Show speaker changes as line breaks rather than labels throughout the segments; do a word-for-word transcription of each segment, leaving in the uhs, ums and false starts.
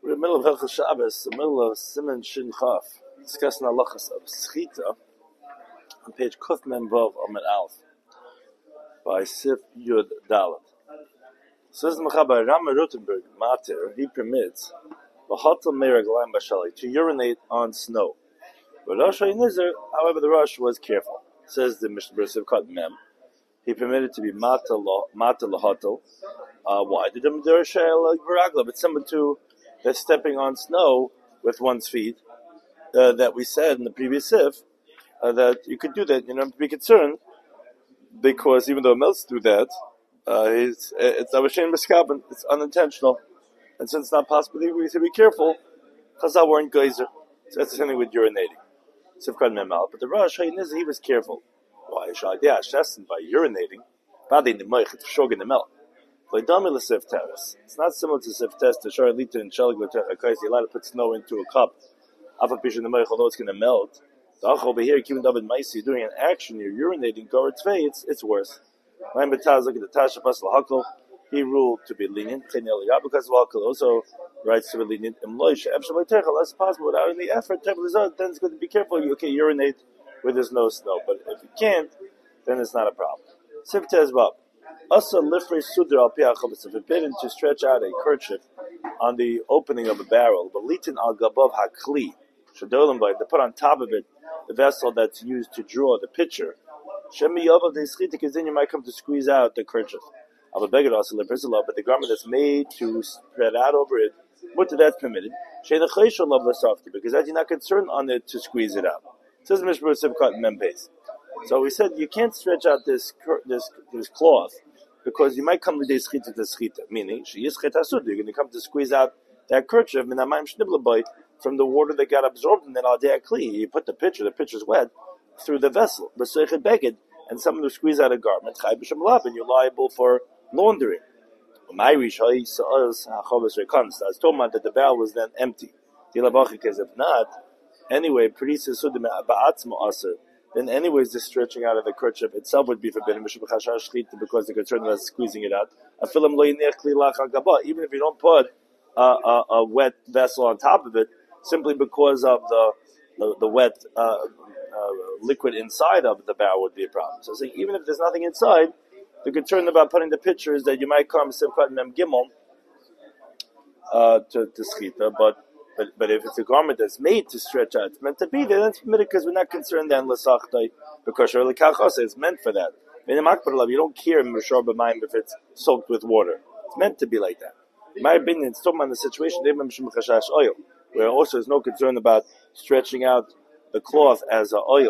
We're in the middle of Hilchos Shabbos, the middle of Siman Shin Chaf, discussing halachas of Schita on page Kuf Mem Vav Amud Aleph by Sif Yud Dalet. Says the Mechaber Rama Rutenberg Mater, he permits L'Hotel Meiraglayim Bashali to urinate on snow. But Rosh HaYinizar, however, the Rosh was careful. Says the Mishnah Berurah Sivkat Mem, he permitted to be Mata L'Hotel. Uh, why? Did him do a but someone to that's stepping on snow with one's feet, uh, that we said in the previous sif, uh, that you could do that. You don't have to be concerned, because even though melts do that, uh, it's it's avashem b'skaben, it's unintentional, and since it's not possible, we should be careful. Chazal weren't geyser, so that's the same thing with urinating. Sifkan memal, but the Rosh HaYinizar, he was careful. Why? Shadiyah shessen by urinating, badin the moich, it's shogun the milk. It's not similar to sif test to shor liter and shelig with you're allowed to put snow into a cup. Although it's going to melt. The ach over here, even David Maisi, doing an action, you're urinating, go it's it's worse. He ruled to be lenient, because also writes to be lenient. Less possible without any effort. Then it's going to be careful. You okay, urinate where there's no snow, but if you can't, then it's not a problem. Sif test Bob. Also, lifrei sudra al piachol is forbidden to stretch out a kerchief on the opening of a barrel. But litin al gabav hakli shadolim by to put on top of it the vessel that's used to draw the pitcher. Shemi yovav de schita, because then you might come to squeeze out the kerchief. Al beged also lefrizalov, but the garment that's made to spread out over it, what that's permitted. Sheina chayshol love l'safti, because that you're not concerned on it to squeeze it out. It says Mishnah Berurah Sivkat Mem Beis. So we said you can't stretch out this this this cloth, because you might come to the schita to schita, meaning she is schita sud. You're going to come to squeeze out that kerchief from the water that got absorbed in that al kli. You put the pitcher, the pitcher's wet, through the vessel, and someone to squeeze out a garment, and you're liable for laundering. I was told that the barrel was then empty. Because if not, anyway, then anyways the stretching out of the kerchief itself would be forbidden because they're concerned about squeezing it out. Even if you don't put a, a, a wet vessel on top of it, simply because of the the, the wet uh, uh, liquid inside of the barrel would be a problem. So saying even if there's nothing inside, the concern about putting the pitcher is that you might come Simchat Mem Gimel uh, to, to schita, but But but if it's a garment that's made to stretch out, it's meant to be there, that's permitted because we're not concerned then l'sachtai, because surely kachasa is meant for that. You don't care if it's soaked with water. It's meant to be like that. In my opinion, it's talking about the situation oil, where also there's no concern about stretching out the cloth as an oil.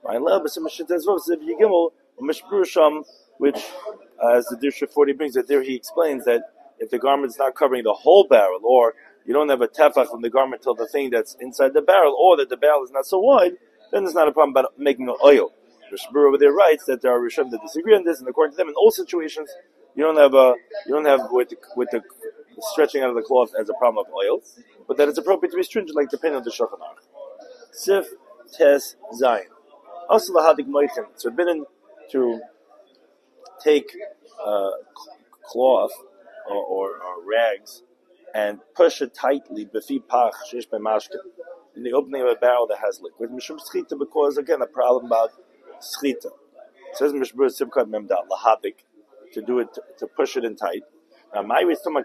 Which, uh, as the Dirsha forty brings it, there he explains that if the garment's not covering the whole barrel, or you don't have a tefach from the garment till the thing that's inside the barrel, or that the barrel is not so wide, then there's not a problem about making an oil. The Shbur over there writes that there are Rishon that disagree on this, and according to them, in all situations, you don't have a you don't have with the, with the stretching out of the cloth as a problem of oil, but that it's appropriate to be stringent, like the pen of the Shulchan Aruch. Sif Tes Zayin. Also, lahadik moichin. It's forbidden to take uh, cloth or, or, or rags and push it tightly befi pach shesh b'mashkin in the opening of a barrel that has liquid. Mishum schita, because again a problem about schita. It says Mishnah Berurah Sivkat Mem Dal lahabik to do it to, to push it in tight. Now my we're talking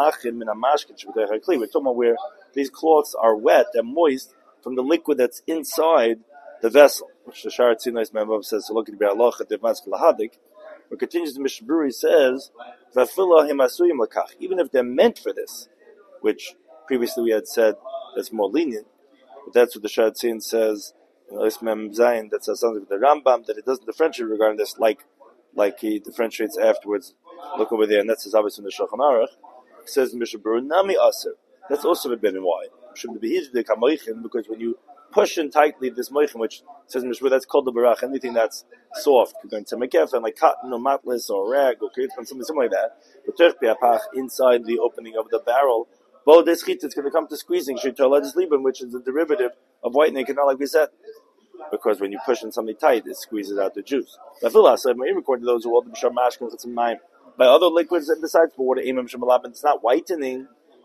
about where these cloths are wet, they're moist from the liquid that's inside the vessel, which the Sharat Sinai's member says to look at the halacha devmask lahadik. But continues the Mishnah Berurah says even if they're meant for this, which previously we had said that's more lenient, but that's what the Sharat Sin says, you know, Ismam Zayin, that says something with the Rambam, that it doesn't differentiate regarding this like like he differentiates afterwards. Look over there, and that's obviously in the Shulchan Aruch. It says Mishnah Berurah, Nami Aser. That's also forbidden. Why? Because when you push in tightly this moichin, which says in Mishnah, that's called the barach, anything that's soft, you're going to make and like cotton or matlis or rag or something, something like that, inside the opening of the barrel, well, this chit is going to come to squeezing, which is a derivative of whitening, and not like we said. Because when you push in something tight, it squeezes out the juice. According to those who hold the b'shar mashkin, by other liquids besides water, it's not whitening,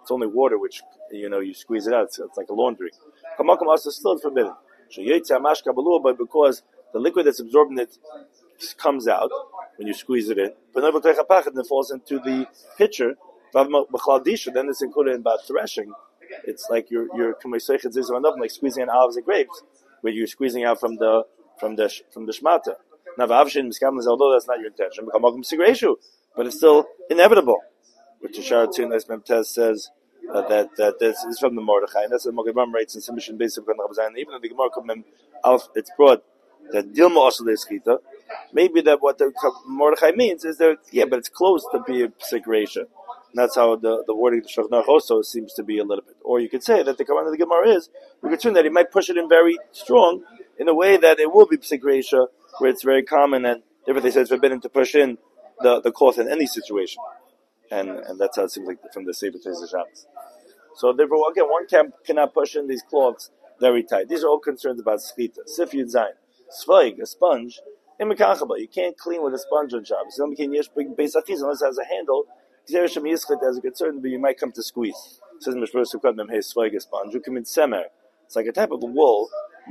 It's only water, which, you know, you squeeze it out. It's, it's like a laundry. Kamakom also still forbidden. Because the liquid that's absorbed in it comes out when you squeeze it in, but then it falls into the pitcher. Then it's included in about threshing. It's like you're you're like squeezing out olives and grapes, where you're squeezing out from the from the from the shmata. Now, although that's not your intention, but it's still inevitable. Which the Sharatzin Tez says uh, that that this is from the Mordechai, and that's what Mogavam writes in submission base of Even though the Gemara Kumim Alf, it's brought that Dilma also is Chita. Maybe that what the Mordechai means is that yeah, but it's close to be a psik reisha. That's how the, the wording of the Shulchan Aruch also seems to be a little bit. Or you could say that the command of the Gemara is, we could assume that he might push it in very strong, in a way that it will be psik reisha, where it's very common, and therefore they say it's forbidden to push in the, the cloth in any situation. And and that's how it seems like from the Sefer Tezah Shabbos. So therefore, again, one can, cannot push in these cloths very tight. These are all concerns about schita. Sif Yud Zayin. Sfaig, a sponge, you can't clean with a sponge on Shabbos. Unless it has a handle, there's a concern, but you might come to squeeze. It says Mishmur Sukkot Hey Sfaig a sponge. Semer. It's like a type of wool,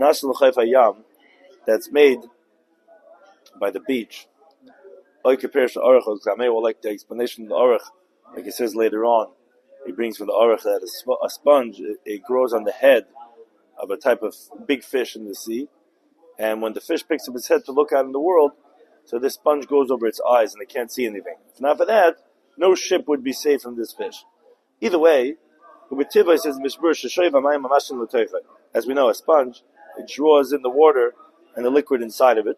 that's made by the beach. Or like the explanation of the Aruch, like it says later on, he brings from the Aruch that a sponge, it, it grows on the head of a type of big fish in the sea, and when the fish picks up its head to look out in the world, so this sponge goes over its eyes and it can't see anything. If not for that, no ship would be safe from this fish. Either way, says as we know, a sponge, it draws in the water and the liquid inside of it.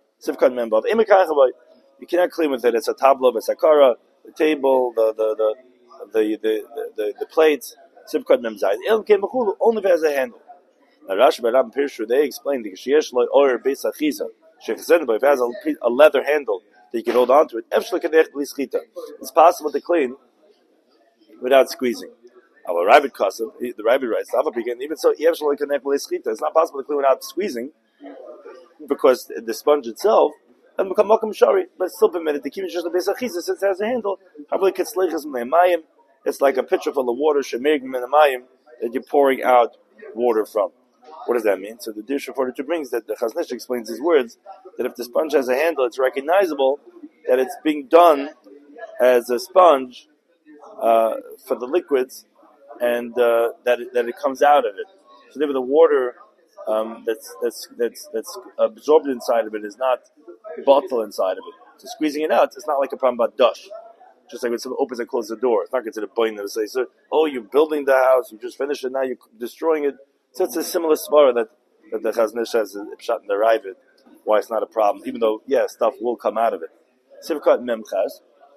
You cannot clean with it. It's a tabla, a sakara, the table, the the the the the, the, the plates. Only if it has a handle. Now Rashi Baram Pirshu, they explain the Shiesh Lo Or Beis Achiza. If it has a, a leather handle that you can hold on to it, it's possible to clean without squeezing. Our Rabbit Kasim, the Rabbit writes, even so, it's not possible to clean without squeezing, because the sponge itself and become Malkum Shari, but it's still permitted to keep it just a Beis Achiza since it has a handle. It's like a pitcher full of water, that you're pouring out water from. What does that mean? So the Dish forty-two brings that the Chazon Ish explains these words, that if the sponge has a handle, it's recognizable that it's being done as a sponge uh, for the liquids, and uh, that it, that it comes out of it. So therefore, the water um, that's that's that's that's absorbed inside of it is not bottled inside of it. So squeezing it out, it's not like a problem about dush. Just like when someone opens and closes the door, it's not considered boiling to say, so, oh, you're building the house, you just finished it, now you're destroying it. So it's a similar svara that, that the Chazon Ish has shot in the Ravid, why it's not a problem, even though, yeah, stuff will come out of it. Sivkat Memchaz.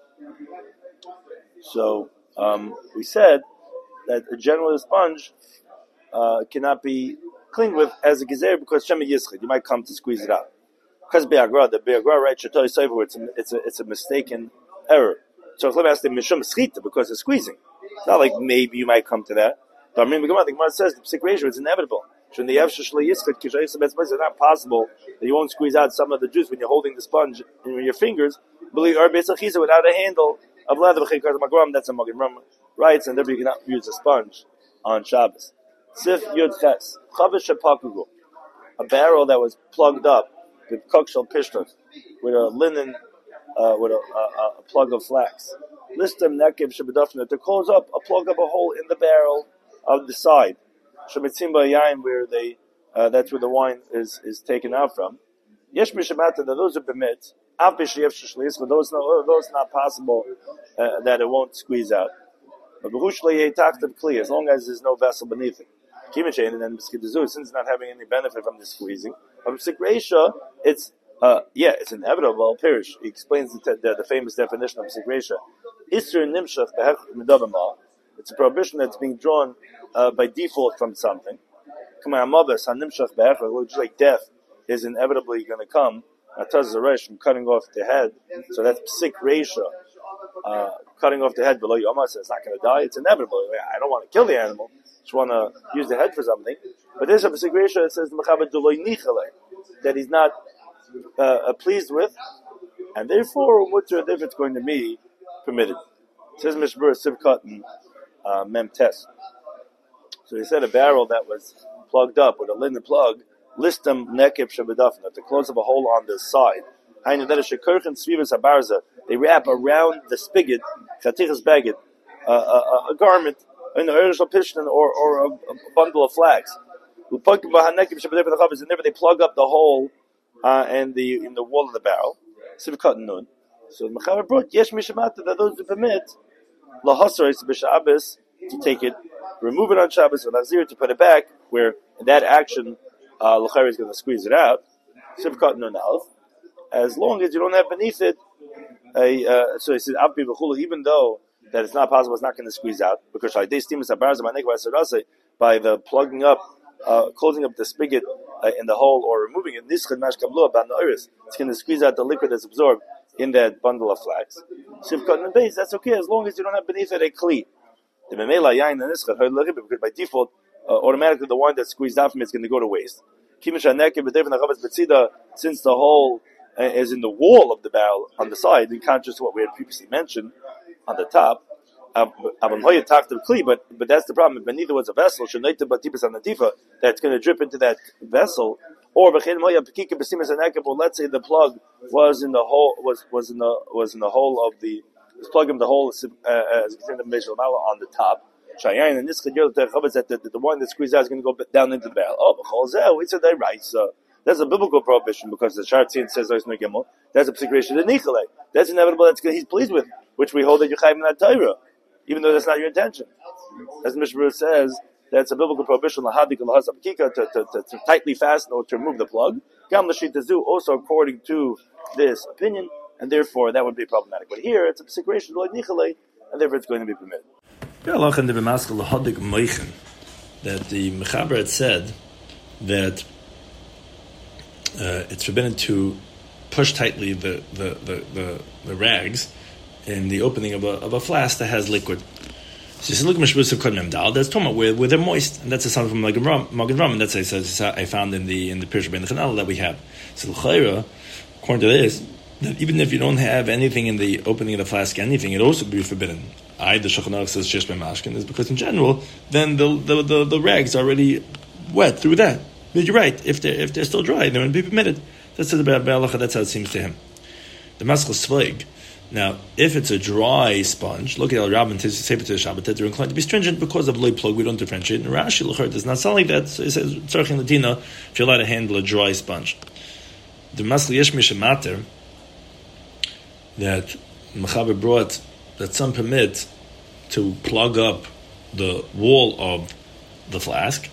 So, um, we said that a general sponge uh, cannot be cleaned with as a gezer because Shema Yischid, you might come to squeeze it out. Because Be'agra, the Be'agra writes, it's a, it's a, it's a mistaken error. So let me ask the Mishum Schita because it's squeezing. It's not like maybe you might come to that. But I mean, the Gemara says the psik reisha, it's inevitable. It's not possible that you won't squeeze out some of the juice when you're holding the sponge in your fingers. Believe or without a handle of leather. That's a Mogavam writes, and therefore you cannot use a sponge on Shabbos. Sif Yud Ches Chavish Shapakugu, a barrel that was plugged up with kokshel pishtos, with a linen. Uh, with a, a, a plug of flax. Listem nekev shebedafna, to close up a plug of a hole in the barrel of the side. Shemitzimba yain, where they uh, that's where the wine is, is taken out from. Yesh mishamata, that those are permit. Av b'sheyev shishliis, but those not those not possible uh, that it won't squeeze out. But b'rush le'yetachtav kli, as long as there's no vessel beneath it. Kimishain and then b'skidazu, since it's not having any benefit from the squeezing. But b'sik reisha, it's Uh, yeah, it's inevitable. Pirish, he explains the, the, the famous definition of psik reisha. Isur nimshach behech midavama. It's a prohibition that's being drawn uh, by default from something. Just like death is inevitably going to come. From cutting off the head. So that's psik reisha. Uh, cutting off the head below Yoma says it's not going to die. It's inevitable. I don't want to kill the animal. I just want to use the head for something. But there's a psik reisha that says that he's not Uh, pleased with, and therefore, what's if it's going to be permitted? It says Mishmur Sivkatan uh, Mem Tes. So he said a barrel that was plugged up with a linen plug, listem nekib shabedafna, at the close of a hole on the side. They wrap around the spigot, chatichas bagged, uh, a, a garment, in or, or a, a bundle of flags. And never they plug up the hole uh, and the in the wall of the barrel. So the Mechaber brought yesh mishamata that those who permit lahasar b'Shabbos to take it, remove it on Shabbos, and Nazir to put it back, where in that action uh, l'chayr is going to squeeze it out. Sivkat nun alf. As long as you don't have beneath it, a uh, so he says avbi b'chulu, even though that it's not possible, it's not going to squeeze out because by the plugging up, uh, closing up the spigot uh, in the hole or removing it, it's going to squeeze out the liquid that's absorbed in that bundle of flax. Sivkat nun base, that's okay as long as you don't have beneath it a kli. The memela yain and nischad because by default, uh, automatically the wine that's squeezed out from it is going to go to waste. Since the hole uh, is in the wall of the barrel on the side, in contrast to what we had previously mentioned on the top, uh, but but that's the problem. If neither was a vessel, that's going to drip into that vessel, or let's say the plug was in the hole was was in the was in the hole of the was plugging in the hole uh, as on the top. Shayayin and Nischad that the, the one that squeezed out is going to go down into the barrel. Oh, we said that right. So that's a biblical prohibition because the Shartzin says there's no gimel. That's a psikration of Nichale. That's inevitable. That's he's pleased with, which we hold that you chayv in that Torah, even though that's not your intention. As Mishra says, that's a biblical prohibition lahadik lahazab kika to to tightly fasten or to remove the plug. Gam l'shitazu also according to this opinion, and therefore that would be problematic. But here it's a psikration like Nichale, and therefore it's going to be permitted.
That the Mechaber had said that uh, it's forbidden to push tightly the, the, the, the, the rags in the opening of a, of a flask that has liquid. So he said, look, that's talking about where, where they're moist, and that's a sound from Magen Ram, and that's I, I found in the in the Pirush Ben Chanal that we have. So l'chayra, according to this, that even if you don't have anything in the opening of the flask, anything, it also be forbidden. I, the Shulchan Aruch says shesh b'mashkin is because in general, then the the, the the rags are already wet through that. But you're right. If they if they're still dry, they're going to be permitted. That's the Be'alacha. That's how it seems to him. The Maschil Sveig. Now, if it's a dry sponge, look at El Rabbin Sefer Shabbat that they're inclined to be stringent because of loy plug. We don't differentiate. And Rashi L'chor does not sound like that. So he says tzarchin latina if you're allowed to handle a dry sponge. The Maschil Yesh Mishamater that Mechaber brought that some permit to plug up the wall of the flask.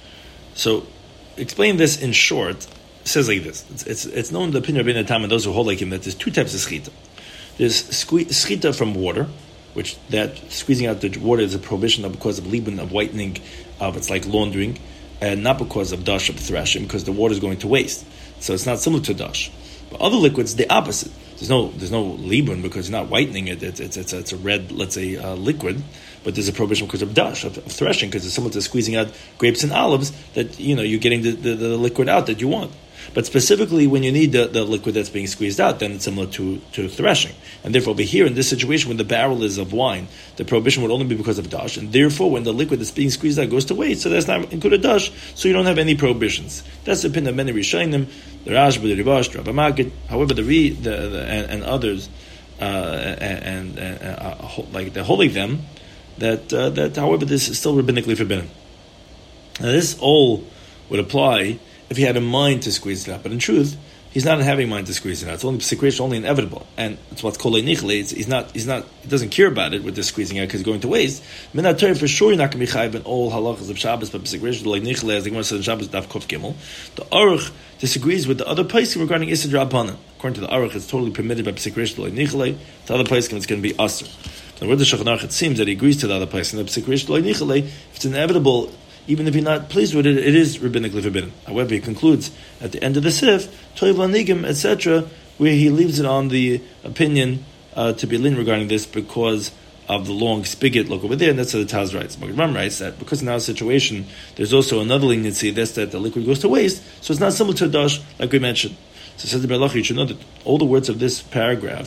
So, explain this in short. It says like this: It's it's, it's known in the opinion of Rabbeinu Tam and those who hold like him that there's two types of schita. There's sque- schita from water, which that squeezing out the water is a prohibition of because of libun, of whitening, of it's like laundering, and not because of dash of threshing, because the water is going to waste. So it's not similar to dash. But other liquids, the opposite. There's no there's no libun because you're not whitening it. It's it's it's, it's a red, let's say, uh, liquid. But there's a prohibition because of dash of, of threshing, because it's similar to squeezing out grapes and olives. That you know you're getting the, the, the liquid out that you want. But specifically, when you need the, the liquid that's being squeezed out, then it's similar to, to threshing. And therefore, over here in this situation, when the barrel is of wine, the prohibition would only be because of dash. And therefore, when the liquid that's being squeezed out goes to waste, so that's not included dash, so you don't have any prohibitions. That's the opinion of many Rishonim, the Rashba, the Rivash, the Rabbi Magid. However, the Re the, the, and, and others, uh, and, and uh, uh, like they're holding them, that uh, that however this is still rabbinically forbidden. Now, this all would apply if he had a mind to squeeze it out, but in truth, he's not having a mind to squeeze it out. It's only secretion, only inevitable, and it's what's called a nichle. He's not, he's not, he doesn't care about it with the squeezing out because it's going to waste. Minat Torah, for sure, you're not going to be chayiv in all halachas of Shabbos, but secretion like nichle, as the Gemara says in Shabbos, daf kof gimel. The Aruch disagrees with the other poskim regarding Issa Drabanan. According to the Aruch, it's totally permitted by secretion like nichle. The other poskim, it's going to be aser. And with the Shulchan Aruch, it seems that he agrees to the other poskim. The secretion like nichle, if it's inevitable, even if you're not pleased with it, it is rabbinically forbidden. However, he concludes at the end of the Sif, Toiv Lanigim, et cetera, where he leaves it on the opinion uh, to be lin regarding this because of the long spigot. Look over there, and that's what the Taz writes. Magen Ram writes that because in our situation, there's also another leniency, that's that the liquid goes to waste, so it's not similar to a dash, like we mentioned. So says the Be'alacha, you should know that all the words of this paragraph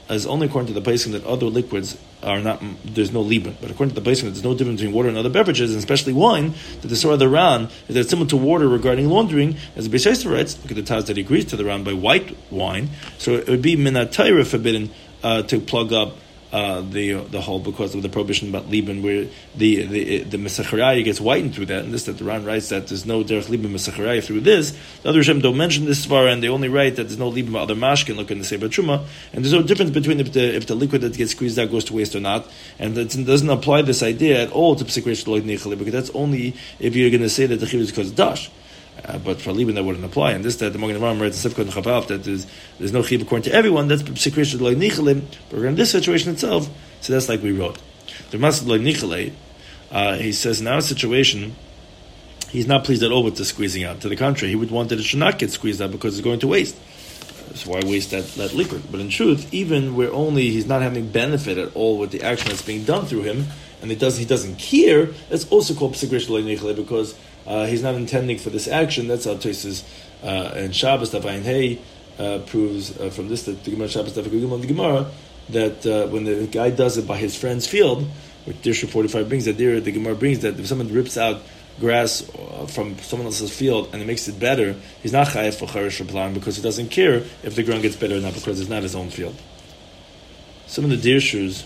is only according to the basing that other liquids are not, there's no libun. But according to the basing that there's no difference between water and other beverages, and especially wine, that the Surah of the Ran is that it's similar to water regarding laundering, as the Beis Yosef writes, look at the Taz that he agrees to the Ran by white wine, so it would be minatayra forbidden uh, to plug up Uh, the uh, the whole because of the prohibition about liban, where the the the mesacharaya gets whitened through that, and this that the Ran writes that there's no derech liban mesacharaya through this. The other Rishonim don't mention this far, and they only write that there's no liban about other mashkin. Look in the Sefer Truma, and there's no difference between if the if the liquid that gets squeezed out goes to waste or not, and it doesn't apply this idea at all to psikresh loy nichali, because that's only if you're going to say that the chiv is because of dash. Uh, but for Liban that wouldn't apply, and this that the Magen Avraham writes in Sifkot and Chabav that there's there's no chiv according to everyone. That's psikresh loy nichalim. But in this situation itself, so that's like we wrote. The Masad loy nichale, he says in our situation, he's not pleased at all with the squeezing out. To the contrary, he would want that it should not get squeezed out because it's going to waste. So why waste that, that liquid? But in truth, even where only he's not having benefit at all with the action that's being done through him, and it does he doesn't care, that's also called psikresh loy nichale because Uh, he's not intending for this action. That's how Tosfos uh, and Shabbos Tavayin Hey uh, proves uh, from this that the Gemara Shabbos Tavayin the Gemara that uh, when the guy does it by his friend's field, which Dirshu forty-five brings that there, the Gemara brings that if someone rips out grass uh, from someone else's field and it makes it better, he's not chayav for charish plan because he doesn't care if the ground gets better or not because it's not his own field. Some of the Dirshus,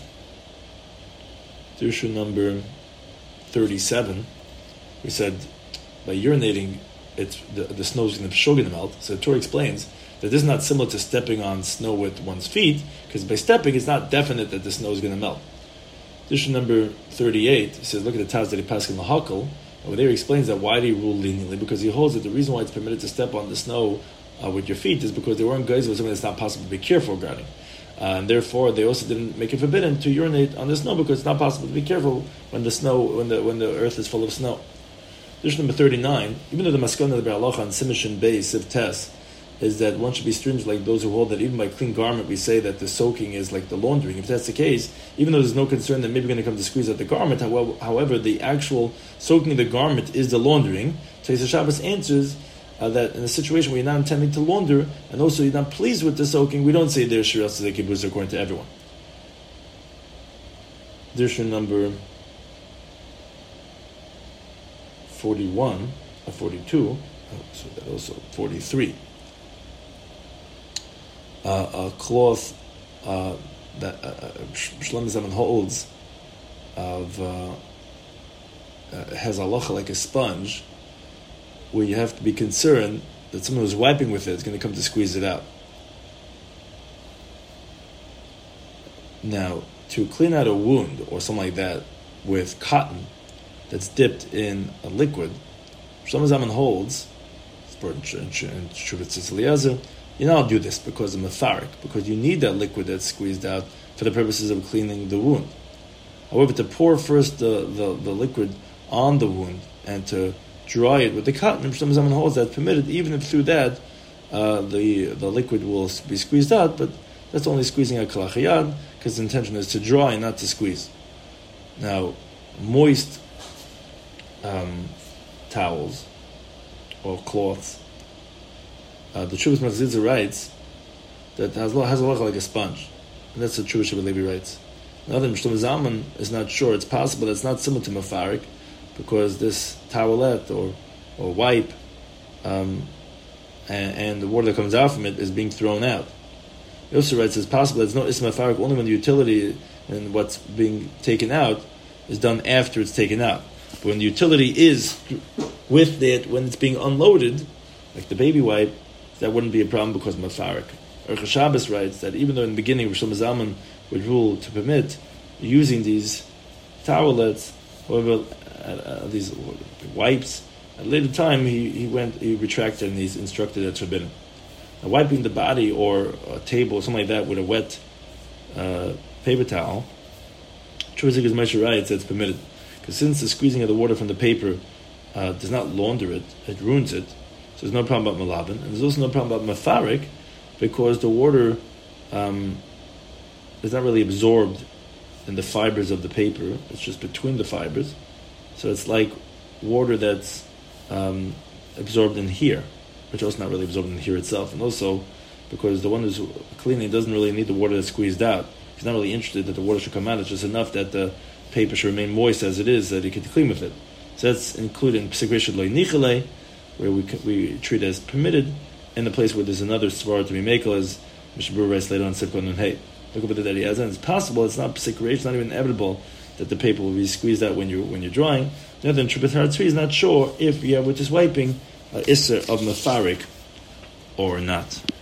Dirshu number thirty-seven, we said. By urinating, it's the, the snow is going to show going to melt. So the Torah explains that this is not similar to stepping on snow with one's feet, because by stepping, it's not definite that the snow is going to melt. Edition number thirty-eight, he says, look at the Taz that he passed in the Hakal. Over there he explains that why do he rule leniently? Because he holds that the reason why it's permitted to step on the snow uh, with your feet is because they weren't guys with something that's not possible to be careful regarding. Uh, and therefore, they also didn't make it forbidden to urinate on the snow because it's not possible to be careful when the snow, when the when the earth is full of snow. Dish number thirty-nine, even though the Maskana of the Be'alacha on Simishin Bay, Siv Tes, is that one should be stringent like those who hold that even by clean garment we say that the soaking is like the laundering. If that's the case, even though there's no concern that maybe we're going to come to squeeze out the garment, however, however the actual soaking of the garment is the laundering. Tosfos Shabbos answers uh, that in a situation where you're not intending to launder, and also you're not pleased with the soaking, we don't say there's Shiras Zekibuz according to everyone. Dish number forty-one, or forty-two, oh, so that also forty-three. Uh, a cloth uh, that uh, Shlomo Zalman holds of uh, uh, has halacha like a sponge, where you have to be concerned that someone who's wiping with it is going to come to squeeze it out. Now, to clean out a wound or something like that with cotton that's dipped in a liquid, Shlomo Zalman holds, in Shuvah Eliezer, you now do this because of metharik, because you need that liquid that's squeezed out for the purposes of cleaning the wound. However, to pour first the, the, the liquid on the wound and to dry it with the cotton, Shlomo Zalman holds that permitted, even if through that uh, the the liquid will be squeezed out, but that's only squeezing out kalachayad, because the intention is to dry and not to squeeze. Now, moist Um, towels or cloths. Uh, the Chuvas Machzitza writes that has has a look like a sponge, and that's the Chuvas Shabbat Levi writes. Another Shlomo Zalman is not sure. It's possible that it's not similar to mafarik, because this towelette or or wipe um, and, and the water that comes out from it is being thrown out. He also writes it's possible that it's not isma mafarik only when the utility and what's being taken out is done after it's taken out. But when the utility is with it, when it's being unloaded, like the baby wipe, that wouldn't be a problem because of mafarik. Orchos Shabbos writes that even though in the beginning Shlomo Zalman would rule to permit using these towelettes, however, uh, uh, these wipes, at a later time he, he went, he retracted and he's instructed that's forbidden. Now, wiping the body or a table or something like that with a wet uh, paper towel, Chuvas Moshe writes that it's permitted. Because since the squeezing of the water from the paper uh, does not launder it, it ruins it, so there's no problem about malabin, and there's also no problem about mafarik, because the water um, is not really absorbed in the fibers of the paper, it's just between the fibers, so it's like water that's um, absorbed in here, which is also not really absorbed in here itself, and also because the one who's cleaning doesn't really need the water that's squeezed out. He's not really interested that the water should come out. It's just enough that the paper should remain moist as it is, that he can clean with it. So that's including Pesach Rishon Lo Nichale, where we we treat it as permitted, and the place where there's another svara to be mekel, as Mishnah Berurah writes later on Sivkon and Hey. Look at that he has. And it's possible, it's not Pesach Rishon, it's not even inevitable that the paper will be squeezed out when you when you're drying. The other interpreter is not sure if you have with this wiping uh, isser of mefarik or not.